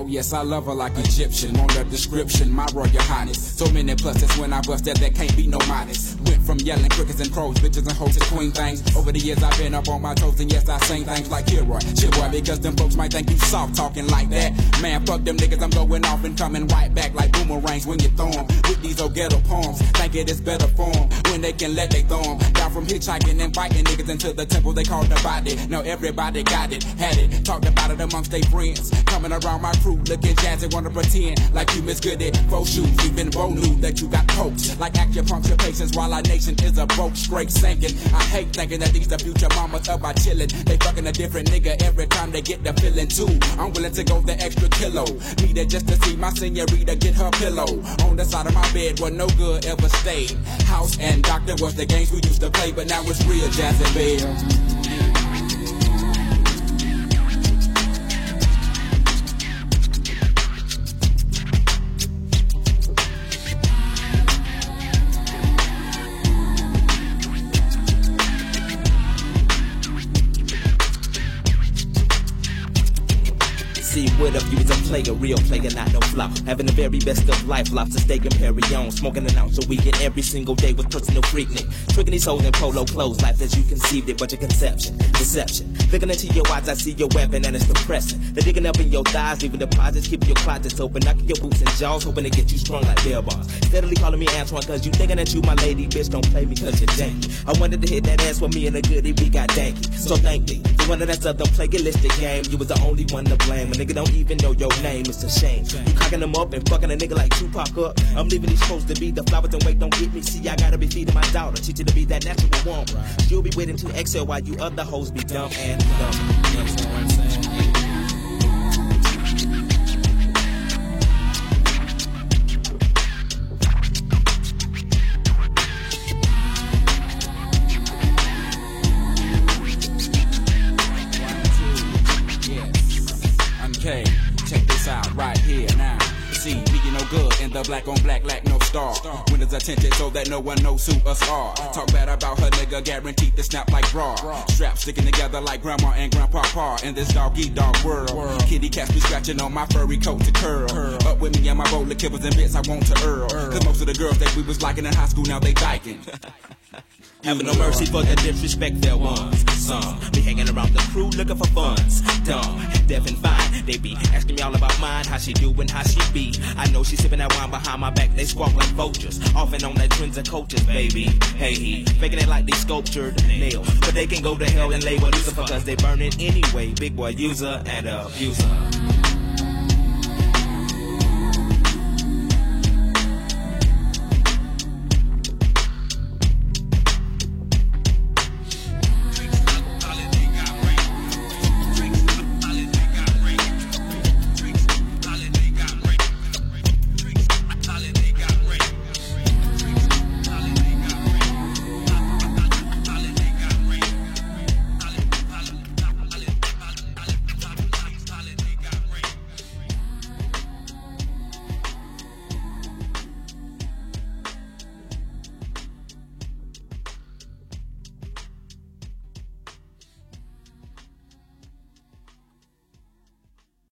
yes, I love her like Egyptian. On the description, my royal highness. So many pluses when I bust that there can't be no minus. Went from yelling crickets and crows, bitches and hoes to queen things. Over the years I've been up on my toes, and yes, I sing things like Kilroy, Chilroy, because them folks might think you soft talking like that. Man, fuck them niggas, I'm going off and coming right back like boomerangs when you throw them. With these old ghetto poems, think it is better form when they can let they throw them. Down from hitchhiking and biting niggas into the temple they call the body. Now everybody got it, had it, talked about it amongst their friends. Coming around my crew, looking jazzy, wanna pretend like you miss good at faux shoes. Even Bo knew that you got poked like acupuncture patients while our nation is a broke, straight sinking. I hate thinking that these the future mamas up by chillin'. They fucking a different nigga every time they get the feeling too. I'm willing to go the extra kilo. Need it just to see my senorita get her pillow. On the side of my bed where no good ever stayed. House and doctor was the games we used to play, but now it's real jazz and bell. See, what if you was a player, real player, not no flop. Having the very best of life, lobster steak and Perry on. Smoking an ounce a weekend every single day with personal freaknik. Tricking these hoes in polo clothes, life as you conceived it, but your conception, deception. Looking into your eyes, I see your weapon and it's depressing. They're digging up in your thighs, leaving deposits, keeping your closets open, knocking your boots and jaws, hoping to get you strung like bell bars. Steadily calling me Antoine, cause you thinking that you my lady, bitch, don't play me cause you're janky. I wanted to hit that ass with me and a goodie, we got danky. So thank me, the one that's up, don't play your listed game. You was the only one to blame. A nigga don't even know your name, it's a shame. You cocking them up and fucking a nigga like Tupac up. I'm leaving these supposed to be the flowers and wait, don't get me. See, I gotta be feeding my daughter, teach her to be that natural woman. She'll be waiting to exhale while you other hoes be dumb and dumb. You understand what I'm saying? Okay, check this out right here now. See, we get no good in the black on black lack no star. Winners attention so that no one knows who us are. Talk bad about her nigga, guaranteed to snap like bra. Straps sticking together like grandma and grandpa in this dog-eat-dog world. Kitty cats be scratching on my furry coat to curl. Up with me and my bowl of kibbles and bits I want to earl. Cause most of the girls that we was liking in high school now they dyking. Having no mercy for the disrespectful ones. Some be hanging around the crew looking for funds. Dumb, deaf and fine. They be asking me all about mine, how she do and how she be. I know she sipping that wine behind my back. They squawk like vultures, off and on that trends and coaches, baby. Hey, faking it like they sculptured nails, but they can go to hell and label Lucifer cause they burn it anyway. Big boy user and abuser.